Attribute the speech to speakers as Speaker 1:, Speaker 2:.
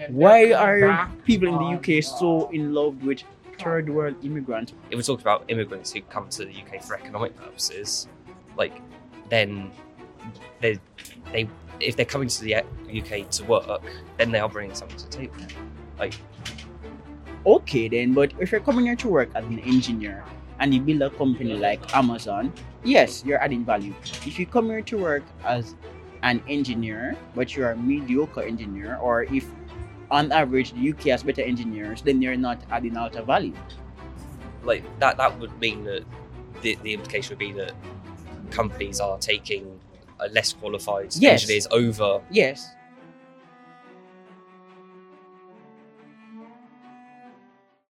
Speaker 1: Why are people in the UK so in love with third world immigrants?
Speaker 2: If we're talking about immigrants who come to the UK for economic purposes, like then they if they're coming to the UK to work, then they are bringing something to the table. Like,
Speaker 1: okay then, but if you're coming here to work as an engineer and you build a company like Amazon, yes, you're adding value. If you come here to work as an engineer, but you're a mediocre engineer, or if on average the UK has better engineers, then you're not adding out of value.
Speaker 2: like that would mean that the implication would be that companies are taking less qualified
Speaker 1: Yes.
Speaker 2: engineers over
Speaker 1: Yes.